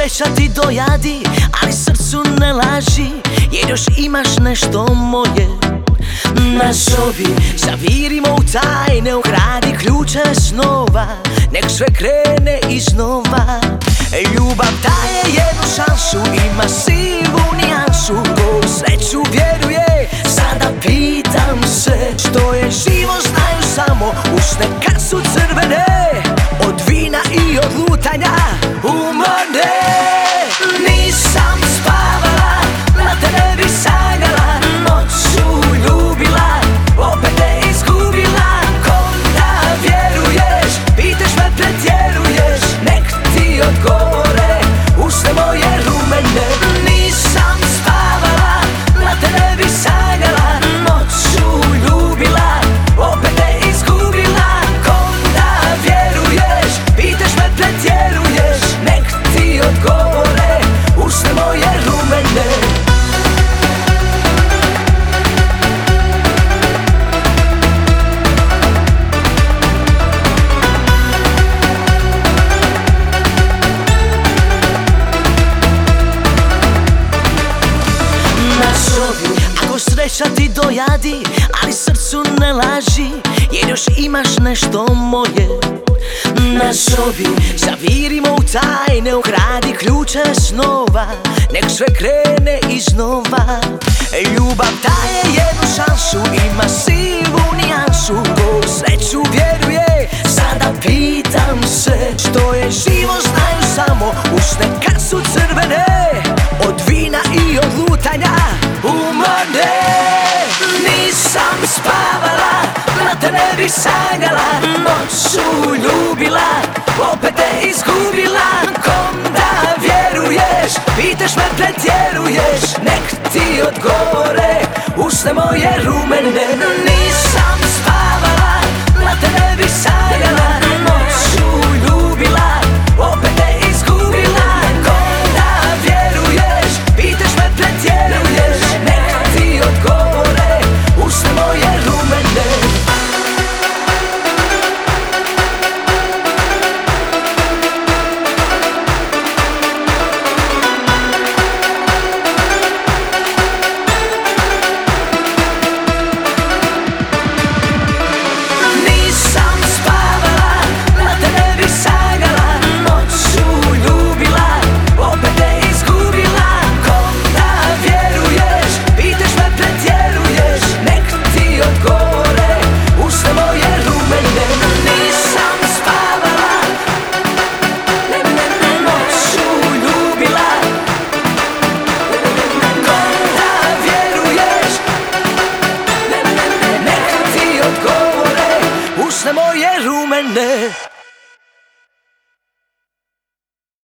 sreća ti dojadi, ali srcu ne laži, jer još imaš nešto moje. Nazovi, zavirimo u tajne, ukradi ključe snova, nek sve krene iznova. Ljubav daje jednu šansu, ima sivu nijansu, ko u sreću vjeruje, sada pitam se, što je živo znaju samo usne kad su crvene, od vina i od lutanja umorne. Nisam spavala, na te ne bi sanjala, noću ljubila, opet te izgubila. Kom da vjeruješ, pitaš me pretjeruješ, nek ti odgovore usne moje rumene. Nisam spavala, na te ne bi sanjala, noću ljubila, opet te izgubila. Kom da vjeruješ, pitaš me pretjeruješ, nek ti odgovore usne moje rumene. Ako sreća ti dojadi, ali srcu ne laži, jer još imaš nešto moje. Nazovi, zavirimo u tajne, ukradi ključe snova, nek sve krene iznova. Ljubav daje jednu šansu, ima sivu nijansu, ko u sreću vjeruje, sada pitam se, što je živo znaju samo usne kad su crvene, od vina i od lutanja umorne. Nisam spavala, na te ne bi sanjala, noću ljubila, opet te izgubila. Kom da vjeruješ, pitaš me pretjeruješ, nek ti odgovore usne moje rumene. Nisam spavala, na te ne bi sanjala, noću ljubila, opet te izgubila. Kom da vjeruješ, pitaš me pretjeruješ, nek ti odgovore usne moje rumene. Usne moje rumene.